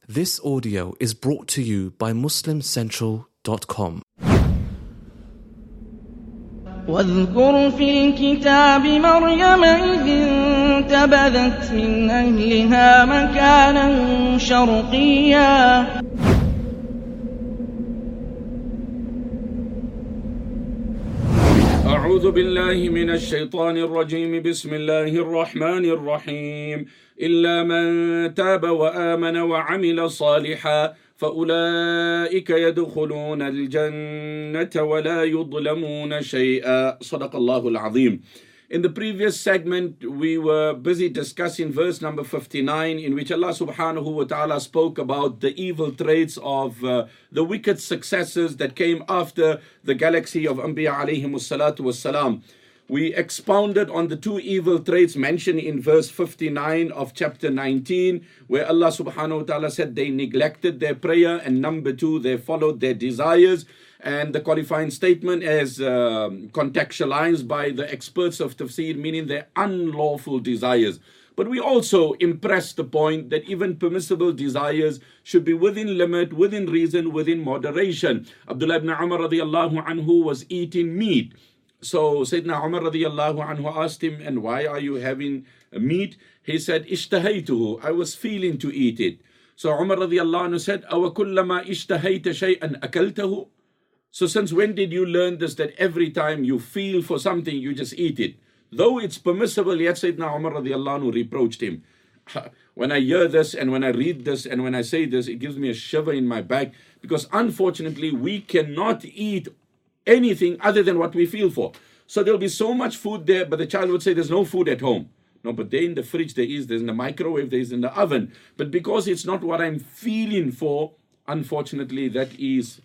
This audio is brought to you by MuslimCentral.com. واذكر في الكتاب مريم إذ انتبذت من أهلها مكانا شرقيا أعوذ بالله من الشيطان الرجيم بسم الله الرحمن الرحيم إلا من تاب وآمن وعمل صالحا فأولئك يدخلون الجنة ولا يظلمون شيئا صدق الله العظيم. In the previous segment, we were busy discussing verse number 59, in which Allah subhanahu wa ta'ala spoke about the evil traits of the wicked successors that came after the galaxy of Anbiya alayhimus salatu wassalam. We expounded on the two evil traits mentioned in verse 59 of chapter 19, where Allah subhanahu wa ta'ala said they neglected their prayer, and number two, they followed their desires. And the qualifying statement as contextualized by the experts of tafsir, meaning their unlawful desires. But we also impressed the point that even permissible desires should be within limit, within reason, within moderation. Abdullah ibn Umar radiallahu anhu was eating meat. So Sayyidina Umar radiallahu anhu asked him, and why are you having meat? He said, ishtahaytuhu, I was feeling to eat it. So Umar radiallahu anhu said, awa kullama ishtahayta shay'an akaltahu? So since when did you learn this, that every time you feel for something, you just eat it? Though it's permissible, yet Sayyidina Umar radiallahu anhu reproached him. When I hear this and when I read this and when I say this, it gives me a shiver in my back, because unfortunately we cannot eat anything other than what we feel for. So there'll be so much food there, but the child would say there's no food at home. No, but there in the fridge there is, there's in the microwave, there's in the oven. But because it's not what I'm feeling for, unfortunately that is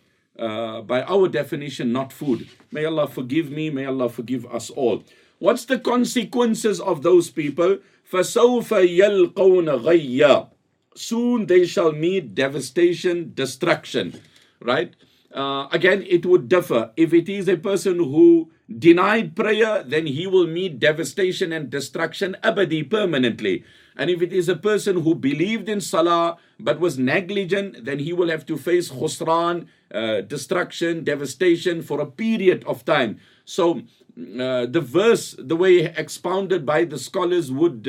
by our definition, not food. May Allah forgive me, may Allah forgive us all. What's the consequences of those people? فَسَوْفَ يَلْقَوْنَ غَيَّا. Soon they shall meet devastation, destruction. Right? Again, it would differ. If it is a person who denied prayer, then he will meet devastation and destruction abadi, permanently. And if it is a person who believed in salah but was negligent, then he will have to face khusran, destruction, devastation for a period of time. So the verse, the way expounded by the scholars, would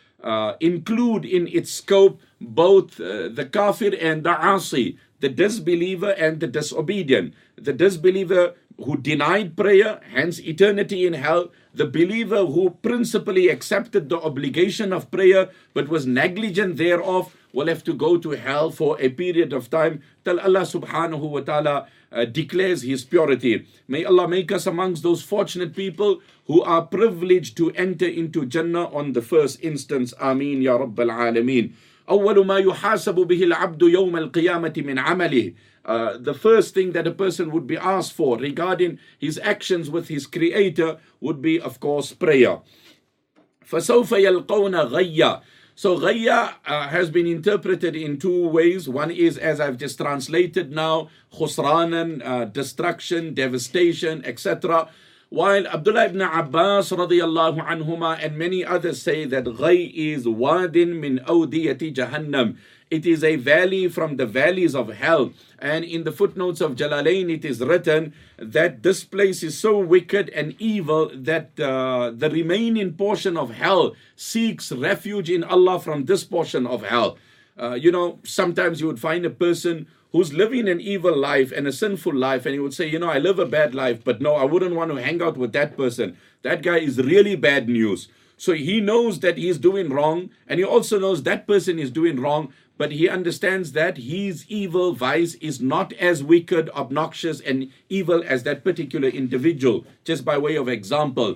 include in its scope both the kafir and the asi, the disbeliever and the disobedient. The disbeliever who denied prayer, hence eternity in hell. The believer who principally accepted the obligation of prayer but was negligent thereof will have to go to hell for a period of time till Allah subhanahu wa ta'ala declares his purity. May Allah make us amongst those fortunate people who are privileged to enter into Jannah on the first instance. Ameen ya Rabbal Alameen. أول ما يحاسب به العبد يوم القيامة من عمله. The first thing that a person would be asked for regarding his actions with his Creator would be, of course, prayer. فَسَوْفَ يَلْقَوْنَ غَيَّا. So غَيَّا has been interpreted in two ways. One is, as I've just translated now, khusranan, destruction, devastation, etc. While Abdullah ibn Abbas radiyallahu anhuma and many others say that Ghay is wadin min awdiyati jahannam. It is a valley from the valleys of hell. And in the footnotes of Jalalain it is written that this place is so wicked and evil that the remaining portion of hell seeks refuge in Allah from this portion of hell. Sometimes you would find a person who's living an evil life and a sinful life, and he would say, I live a bad life, but no, I wouldn't want to hang out with that person. That guy is really bad news. So he knows that he's doing wrong, and he also knows that person is doing wrong, but he understands that his evil vice is not as wicked, obnoxious, and evil as that particular individual, just by way of example.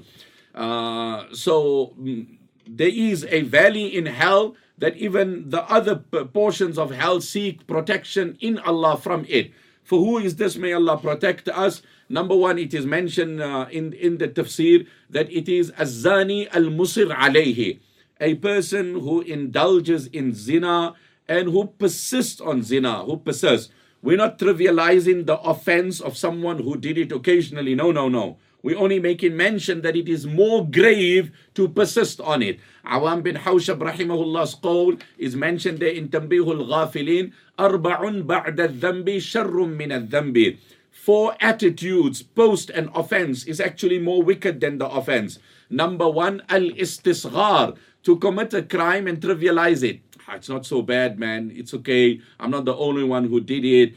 So there is a valley in hell that even the other portions of hell seek protection in Allah from it. For who is this? May Allah protect us. Number one, it is mentioned in the tafsir that it is az-zani al-musir alayhi, a person who indulges in zina and who persists on zina, who persists. We're not trivializing the offense of someone who did it occasionally. No. We're only making mention that it is more grave to persist on it. Awam bin Hawshab rahimahullah's qawl is mentioned there in Tanbihul Ghafilin. Arba'un ba'da dhambi sharrum min al-dhambi. 4 attitudes post an offense is actually more wicked than the offense. Number 1, al-istisghar, to commit a crime and trivialize it. It's not so bad, man. It's okay. I'm not the only one who did it.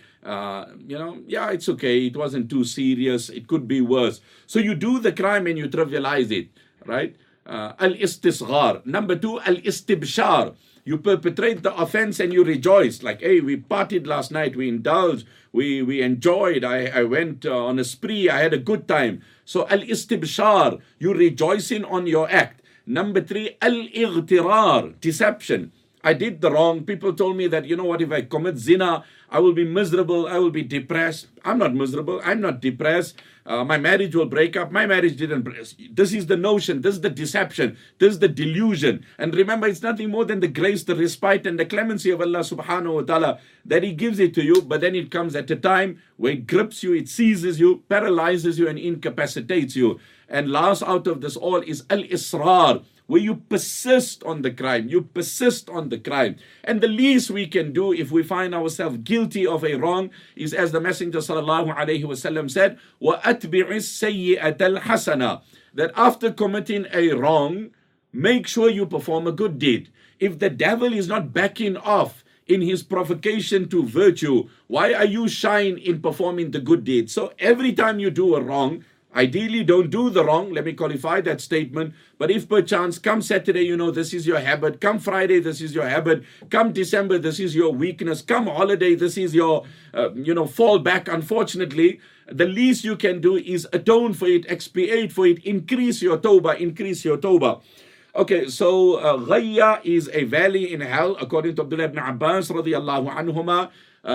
Yeah, it's okay. It wasn't too serious. It could be worse. So you do the crime and you trivialize it, right? Al-istisghar. Number 2, al-istibshar. You perpetrate the offense and you rejoice. Like, hey, we partied last night. We indulged. We enjoyed. I went on a spree. I had a good time. So al-istibshar. You rejoicing on your act. Number 3, al-ightirar. Deception. I did the wrong. People told me that, you know what, if I commit zina, I will be miserable. I will be depressed. I'm not miserable. I'm not depressed. My marriage will break up. My marriage didn't break. This is the notion. This is the deception. This is the delusion. And remember, it's nothing more than the grace, the respite, and the clemency of Allah subhanahu wa ta'ala that He gives it to you. But then it comes at a time where it grips you, it seizes you, paralyzes you, and incapacitates you. And last out of this all is al-israr, where you persist on the crime. You persist on the crime. And the least we can do if we find ourselves guilty of a wrong is, as the Messenger sallallahu alaihi wasallam said, وَأَتْبِعِ السَّيِّئَةَ الْحَسَنَةَ, that after committing a wrong, make sure you perform a good deed. If the devil is not backing off in his provocation to virtue, why are you shying in performing the good deed? So every time you do a wrong, ideally, don't do the wrong. Let me qualify that statement. But if perchance, come Saturday, you know, this is your habit. Come Friday, this is your habit. Come December, this is your weakness. Come holiday, this is your, fallback. Unfortunately, the least you can do is atone for it, expiate for it, increase your tawbah. Okay, so Ghayya is a valley in hell, according to Abdullah ibn Abbas radiyallahu anhuma.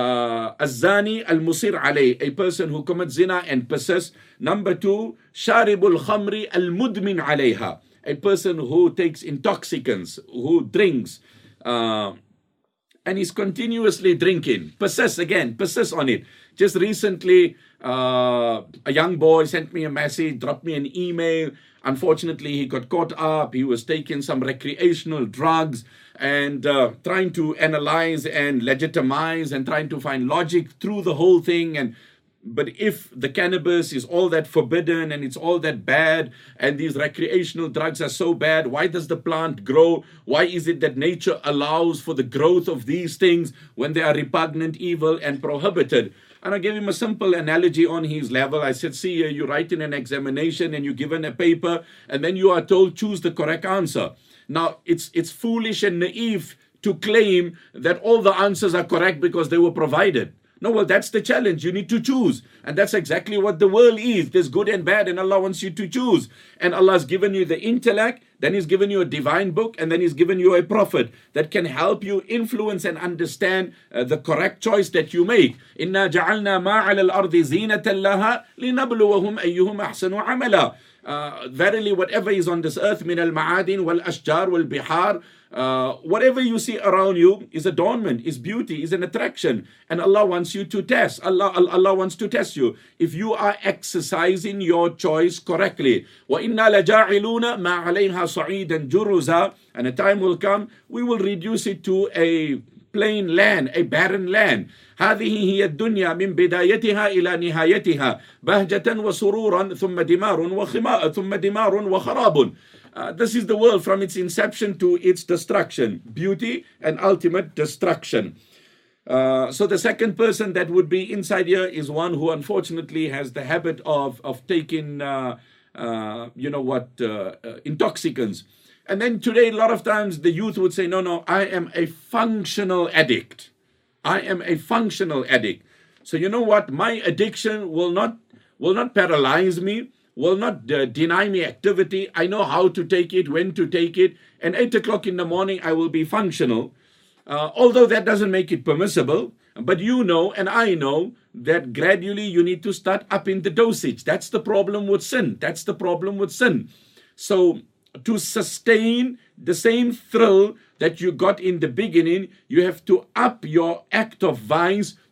Azani al-musir alayh, a person who commits zina and persists. Number 2, sharibul khamri al-mudmin alayha, a person who takes intoxicants, who drinks, and is continuously drinking. Persists on it. Just recently, a young boy sent me a message, dropped me an email. Unfortunately, he got caught up. He was taking some recreational drugs and trying to analyze and legitimize and trying to find logic through the whole thing. But if the cannabis is all that forbidden and it's all that bad and these recreational drugs are so bad, why does the plant grow? Why is it that nature allows for the growth of these things when they are repugnant, evil, and prohibited? And I gave him a simple analogy on his level. I said, see, you write in an examination and you're given a paper and then you are told, choose the correct answer. Now, it's foolish and naive to claim that all the answers are correct because they were provided. No, well, that's the challenge. You need to choose. And that's exactly what the world is. There's good and bad, and Allah wants you to choose. And Allah has given you the intellect, then He's given you a divine book, and then He's given you a prophet that can help you influence and understand the correct choice that you make. إِنَّا جَعَلْنَا مَا عَلَى الْأَرْضِ زِينَةً لَهَا لِنَبْلُوَهُمْ أَيُّهُمْ أَحْسَنُ عَمَلًا. Verily, whatever is on this earth, min al-ma'adin wal-ashjar wal-bihar, whatever you see around you is adornment, is beauty, is an attraction. And Allah wants you to test. Allah wants to test you. If you are exercising your choice correctly. وَإِنَّا لَجَاعِلُونَ مَا عَلَيْهَا صَعِيدًا جُرُزًا. And a time will come, we will reduce it to a plain land, a barren land. هذه هي الدنيا من بدايتها إلى نهايتها بهجة وسرورا ثم دمار وخراب. This is the world from its inception to its destruction, beauty and ultimate destruction. So the second person that would be inside here is one who unfortunately has the habit of taking, intoxicants. And then today, a lot of times the youth would say, no, I am a functional addict. I am a functional addict. So you know what? My addiction will not paralyze me, will not deny me activity. I know how to take it, when to take it. And 8 o'clock in the morning, I will be functional. Although that doesn't make it permissible. But you know, and I know, that gradually you need to start upping the dosage. That's the problem with sin. So to sustain the same thrill that you got in the beginning, you have to up your act of vice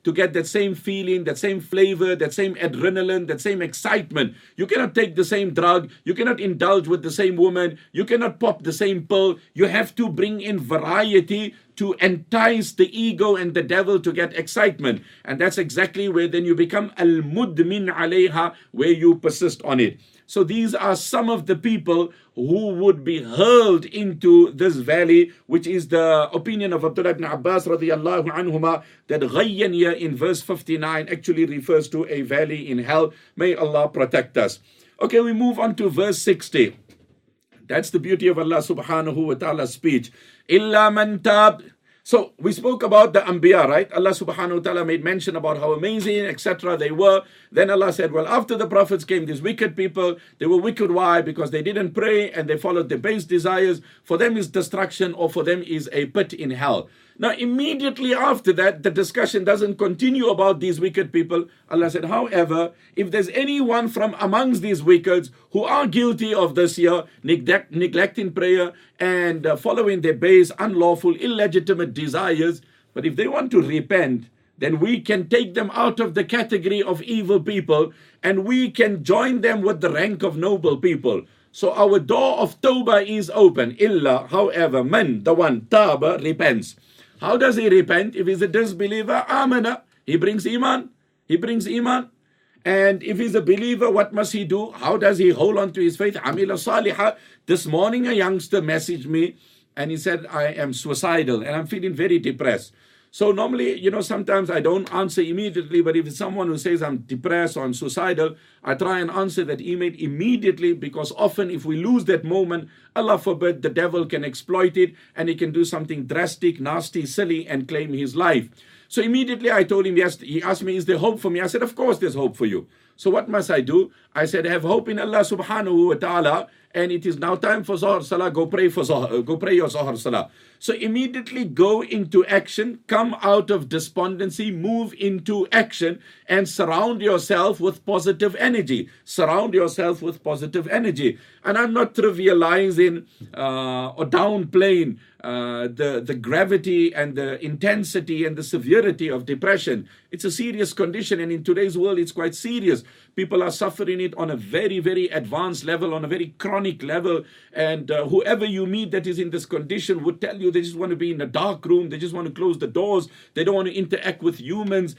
to get that same feeling, that same flavor, that same adrenaline, that same excitement. You cannot take the same drug. You cannot indulge with the same woman. You cannot pop the same pill. You have to bring in variety to entice the ego and the devil to get excitement. And that's exactly where then you become al-mudmin alayha, where you persist on it. So these are some of the people who would be hurled into this valley, which is the opinion of Abdullah ibn Abbas radiyallahu anhuma, that ghayyan here in verse 59 actually refers to a valley in hell. May Allah protect us. Okay, we move on to verse 60. That's the beauty of Allah subhanahu wa ta'ala's speech. Illa man tab. So we spoke about the Anbiya, right? Allah subhanahu wa ta'ala made mention about how amazing, etc. they were. Then Allah said, well, after the prophets came these wicked people. They were wicked. Why? Because they didn't pray and they followed their base desires. For them is destruction, or for them is a pit in hell. Now, immediately after that, the discussion doesn't continue about these wicked people. Allah said, however, if there's anyone from amongst these wickeds who are guilty of this here, neglecting prayer and following their base, unlawful, illegitimate desires, but if they want to repent, then we can take them out of the category of evil people and we can join them with the rank of noble people. So our door of tawbah is open. Illa, however, man, the one, taba, repents. How does he repent? If he's a disbeliever, amana, he brings iman. He brings iman. And if he's a believer, what must he do? How does he hold on to his faith? Amila salihah. This morning a youngster messaged me and he said, I am suicidal and I'm feeling very depressed. So normally, sometimes I don't answer immediately, but if it's someone who says I'm depressed or I'm suicidal, I try and answer that email immediately, because often if we lose that moment, Allah forbid, the devil can exploit it and he can do something drastic, nasty, silly and claim his life. So immediately I told him, yes, he asked me, is there hope for me? I said, of course there's hope for you. So what must I do? I said, have hope in Allah subhanahu wa ta'ala, and it is now time for Zohar Salah, go pray your Zohar Salah. So immediately go into action, come out of despondency, move into action, and surround yourself with positive energy. Surround yourself with positive energy. And I'm not trivializing or downplaying the gravity and the intensity and the severity of depression. It's a serious condition, and in today's world it's quite serious. People are suffering it on a very, very advanced level, on a very chronic level, and whoever you meet that is in this condition would tell you they just want to be in a dark room, they just want to close the doors, they don't want to interact with humans,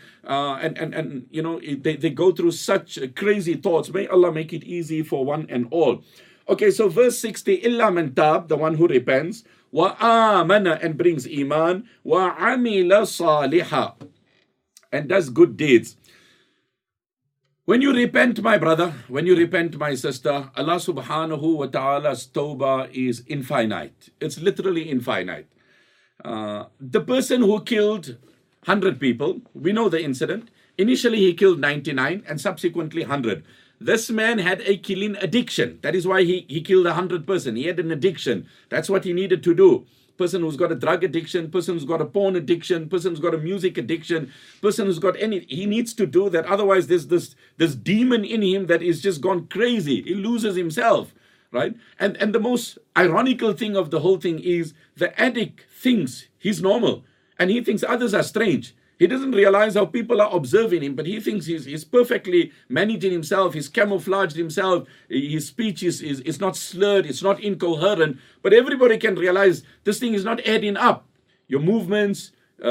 and they go through such crazy thoughts. May Allah make it easy for one and all. Okay, so verse 60, illa man tab, the one who repents, wa amana, and brings iman, wa amila saliha, and does good deeds. When you repent, my brother, when you repent, my sister, Allah subhanahu wa ta'ala's tawbah is infinite. It's literally infinite. The person who killed 100 people, we know the incident. Initially he killed 99 and subsequently 100. This man had a killing addiction. That is why he killed 100 person. He had an addiction. That's what he needed to do. Person who's got a drug addiction, person who's got a porn addiction, person who's got a music addiction, person who's got he needs to do that. Otherwise there's this demon in him that is just gone crazy. He loses himself, right? And the most ironical thing of the whole thing is the addict thinks he's normal and he thinks others are strange. He doesn't realize how people are observing him, but he thinks he's perfectly managing himself, he's camouflaged himself, his speech is not slurred, it's not incoherent, but everybody can realize this thing is not adding up. Your movements,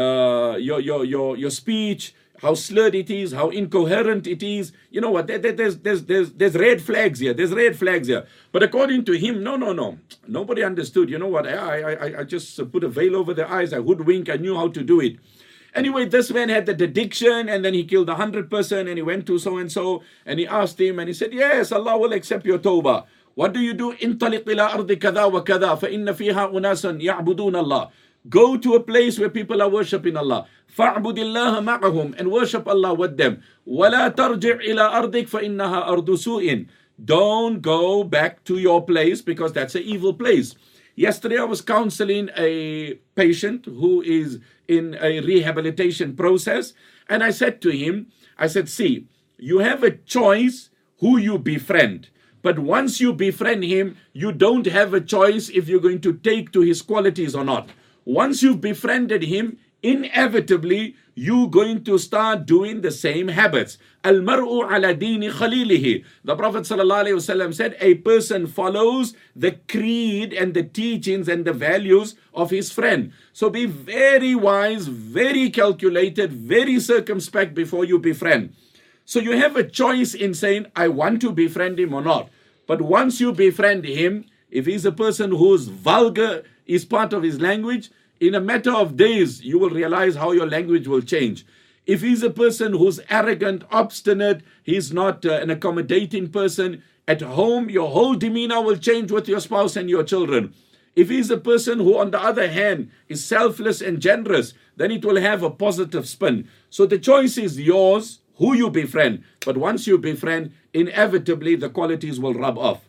your speech, how slurred it is, how incoherent it is. You know what, there's red flags here, there's red flags here. But according to him, no. Nobody understood. You know what, I just put a veil over their eyes, I hoodwink, I knew how to do it. Anyway, this man had that addiction and then he killed 100 person and he went to so-and-so and he asked him and he said, yes, Allah will accept your tawbah. What do you do? انطلق إلى أرض كذا وكذا فإن فيها أناسا يعبدون الله. Go to a place where people are worshipping Allah. فاعبد الله معهم, and worship Allah with them. ولا ترجع إلى أرضك فإنها أرض سوء. Don't go back to your place because that's an evil place. Yesterday I was counseling a patient who is in a rehabilitation process, and I said to him, I said, see, you have a choice who you befriend, but once you befriend him, you don't have a choice if you're going to take to his qualities or not. Once you've befriended him, inevitably you're going to start doing the same habits. Al-mar'u ala dini khalilihi. The Prophet ﷺ said, a person follows the creed and the teachings and the values of his friend. So be very wise, very calculated, very circumspect before you befriend. So you have a choice in saying, I want to befriend him or not. But once you befriend him, if he's a person who's vulgar is part of his language, in a matter of days, you will realize how your language will change. If he's a person who's arrogant, obstinate, he's not an accommodating person, at home, your whole demeanor will change with your spouse and your children. If he's a person who, on the other hand, is selfless and generous, then it will have a positive spin. So the choice is yours, who you befriend. But once you befriend, inevitably the qualities will rub off.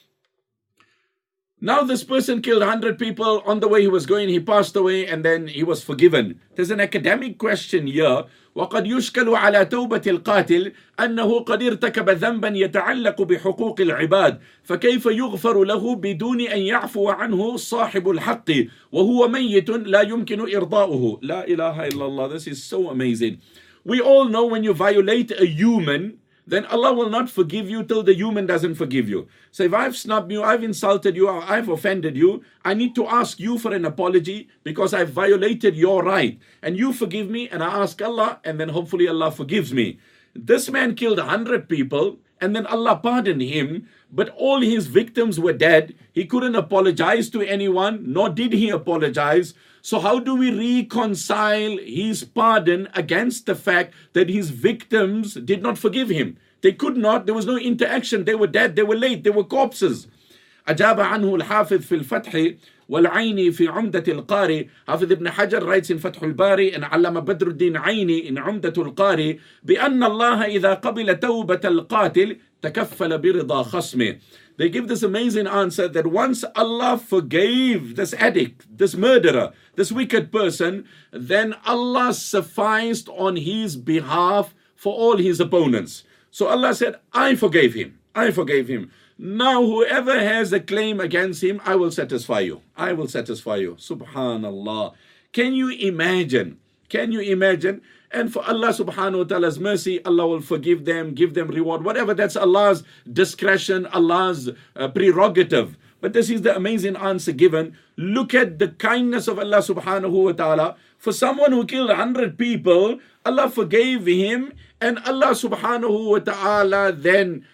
Now this person killed 100 people. On the way he was going, he passed away, and then he was forgiven. There's an academic question here. وقد يشكل على توبة القاتل أنه قد ارتكب ذنبا يتعلق بحقوق العباد فكيف يغفر له بدون أن يعفو عنه صاحب الحق وهو ميت لا يمكن إرضاؤه. لا إله إلا الله. This is so amazing. We all know when you violate a human, then Allah will not forgive you till the human doesn't forgive you. So if I've snubbed you, I've insulted you, or I've offended you, I need to ask you for an apology because I've violated your right. And you forgive me, and I ask Allah, and then hopefully Allah forgives me. This man killed 100 people, and then Allah pardoned him, but all his victims were dead. He couldn't apologize to anyone, nor did he apologize. So how do we reconcile his pardon against the fact that his victims did not forgive him? They could not. There was no interaction. They were dead. They were late. They were corpses. أجاب عنه الحافظ في الفتح والعيني في عمدة القاري. Hafidh ibn Hajar writes in Fath al-Bari and Allama Badruddin Aini in عمدة القاري بأن الله إذا قبل توبة القاتل تكفل برضا خصمه. They give this amazing answer that once Allah forgave this addict, this murderer, this wicked person, then Allah sufficed on his behalf for all his opponents. So Allah said, I forgave him. I forgave him. Now whoever has a claim against him, I will satisfy you. I will satisfy you. Subhanallah. Can you imagine? Can you imagine? And for Allah subhanahu wa ta'ala's mercy, Allah will forgive them, give them reward, whatever. That's Allah's discretion, Allah's prerogative. But this is the amazing answer given. Look at the kindness of Allah subhanahu wa ta'ala. For someone who killed 100 people, Allah forgave him, and Allah subhanahu wa ta'ala then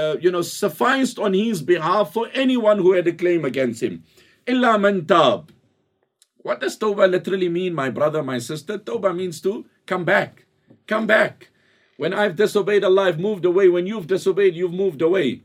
sufficed on his behalf for anyone who had a claim against him. Illa man tab. What does tawbah literally mean, my brother, my sister? Tawbah means to come back. Come back. When I've disobeyed Allah, I've moved away. When you've disobeyed, you've moved away.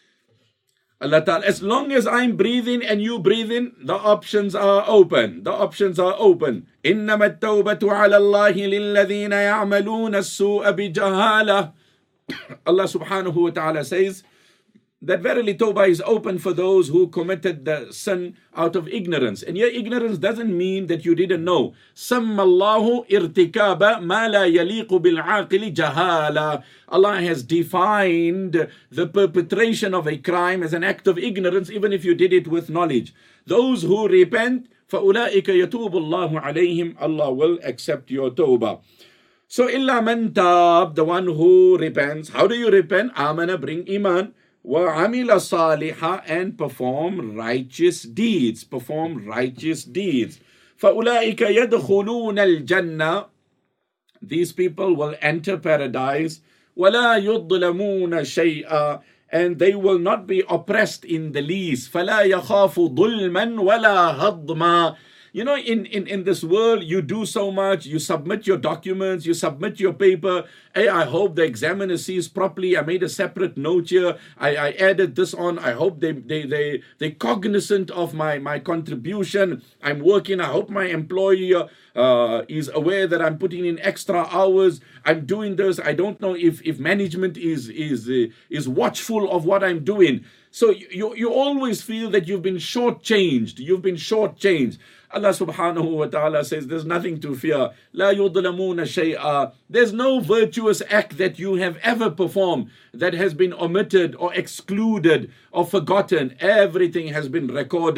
Allah Ta'ala, as long as I'm breathing and you breathing, the options are open. The options are open. إِنَّمَا التَّوْبَةُ عَلَى اللَّهِ لِلَّذِينَ يَعْمَلُونَ السُّوءَ بِجَهَالَةٍ. Allah subhanahu wa ta'ala says that verily tawbah is open for those who committed the sin out of ignorance. And here ignorance doesn't mean that you didn't know. سَمَّ اللَّهُ إِرْتِكَابَ مَا لَا يَلِيقُ بِالْعَاقِلِ جَهَالًا. Allah has defined the perpetration of a crime as an act of ignorance, even if you did it with knowledge. Those who repent, فَأُولَٰئِكَ يَتُوبُ اللَّهُ عَلَيْهِمْ. Allah will accept your tawbah. So, إِلَّا مَنْ تَابَ, the one who repents. How do you repent? Amana, bring iman. وَعَمِلَ صَالِحًا, and perform righteous deeds. Perform righteous deeds. فَأُولَٰئِكَ يَدْخُلُونَ الْجَنَّةِ. These people will enter paradise. وَلَا يُظْلَمُونَ شَيْئًا, and they will not be oppressed in the least. فَلَا يَخَافُ ظُلْمًا وَلَا هَضْمًا. You know, in this world, you do so much. You submit your documents, you submit your paper. Hey, I hope the examiner sees properly. I made a separate note here. I added this on. I hope they're cognizant of my contribution. I'm working. I hope my employer is aware that I'm putting in extra hours. I'm doing this. I don't know if management is watchful of what I'm doing. So you always feel that you've been shortchanged. You've been shortchanged. Allah subhanahu wa ta'ala says there's nothing to fear. لا يظلمون شيئا. There's no virtuous act that you have ever performed that has been omitted or excluded or forgotten. Everything has been recorded.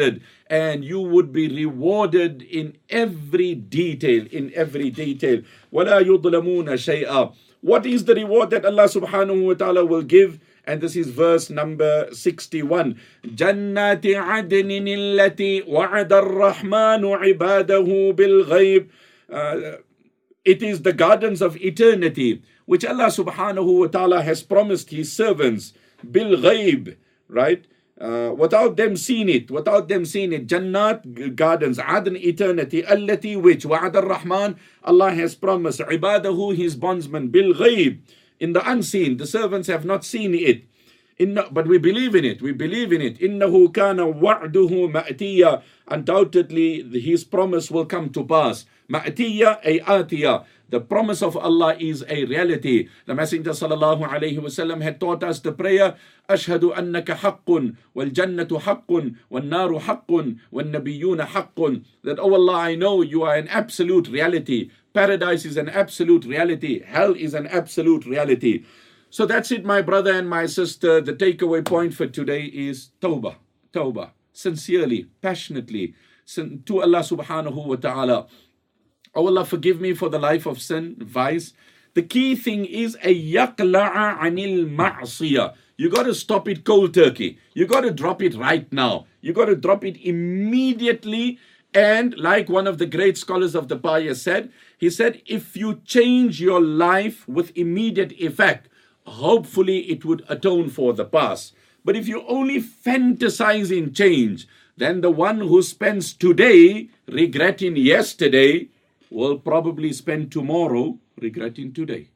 and you would be rewarded in every detail, وَلَا يُظْلَمُونَ شَيْئًا. What is the reward that Allah subhanahu wa ta'ala will give? And this is verse number 61. جَنَّاتِ عَدْنٍ الَّتِي وَعَدَ الرَّحْمَنُ عِبَادَهُ بِالْغَيْبِ. It is the gardens of eternity which Allah subhanahu wa ta'ala has promised His servants, bil-ghayb, right? Without them seeing it. Jannat, gardens, adn, eternity, allati, which, wa'ad ar-Rahman, Allah has promised, ibadahu, His bondsmen, bil-ghayb, in the unseen. The servants have not seen it. But we believe in it. Innahu kana wa'duhu ma'tiya. Undoubtedly, His promise will come to pass. Ma'tiya ay atiya. The promise of Allah is a reality. The Messenger sallallahu alayhi wasallam had taught us the prayer, Ashhadu annaka haqqun, wal jannatu haqqun, wal naru haqqun, wal nabiyyuna haqqun. That, oh Allah, I know you are an absolute reality. Paradise is an absolute reality. Hell is an absolute reality. So that's it, my brother and my sister. The takeaway point for today is tawbah. Tawbah. Sincerely, passionately, to Allah subhanahu wa ta'ala. Oh Allah, forgive me for the life of sin, vice. The key thing is a yaqla'a anil ma'siyah. You got to stop it cold turkey. You got to drop it right now. You got to drop it immediately. And like one of the great scholars of the Paya said, he said, if you change your life with immediate effect, hopefully it would atone for the past. But if you only fantasize in change, then the one who spends today regretting yesterday will probably spend tomorrow regretting today.